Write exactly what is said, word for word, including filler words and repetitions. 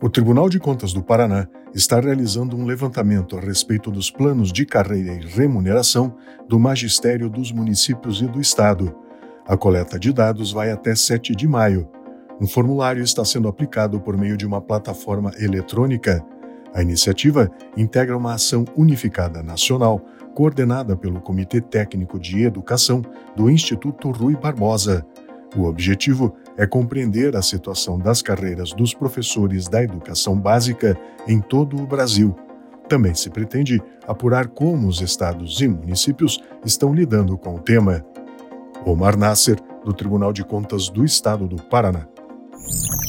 O Tribunal de Contas do Paraná está realizando um levantamento a respeito dos planos de carreira e remuneração do magistério dos municípios e do Estado. A coleta de dados vai até sete de maio. Um formulário está sendo aplicado por meio de uma plataforma eletrônica. A iniciativa integra uma ação unificada nacional, coordenada pelo Comitê Técnico de Educação do Instituto Rui Barbosa. O objetivo é compreender a situação das carreiras dos professores da educação básica em todo o Brasil. Também se pretende apurar como os estados e municípios estão lidando com o tema. Omar Nasser, do Tribunal de Contas do Estado do Paraná.